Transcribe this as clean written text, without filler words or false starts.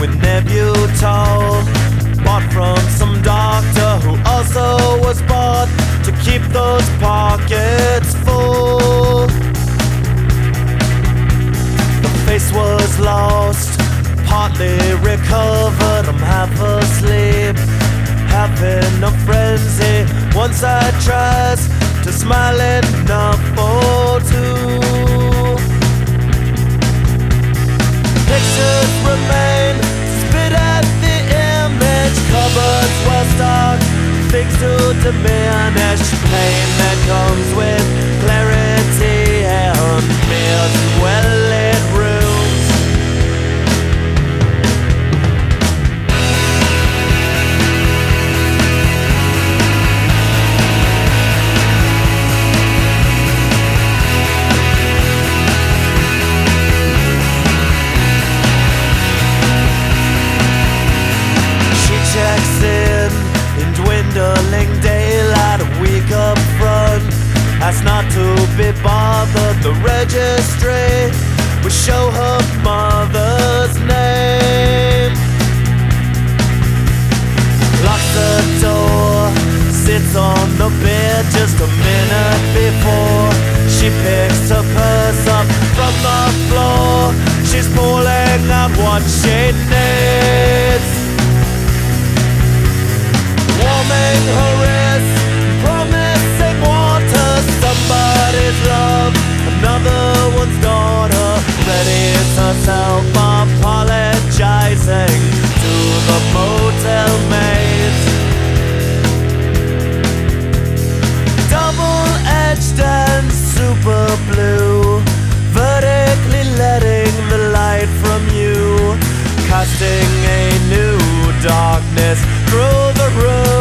with Nebutol, bought from some doctor who also was bought to keep those pockets full. The face was lost, partly recovered. I'm half asleep, having a frenzy. Once I tries to smile enough for two. Pictures remain, spit at the image. Cupboards well stocked, things to diminish. Pain that comes with clarity and meals and well-lit rooms. Checks in dwindling daylight, a week up front. Asked not to be bothered. The registry will show her mother's name. Locks the door, sits on the bed just a minute before she picks her purse up from the floor. She's pulling out what she needs. Warming her wrist, promising water, somebody's love, another one's daughter. Readies herself, apologizing to the motel maids. Double-edged and super blue, vertically letting the light from you, casting a new darkness through the room.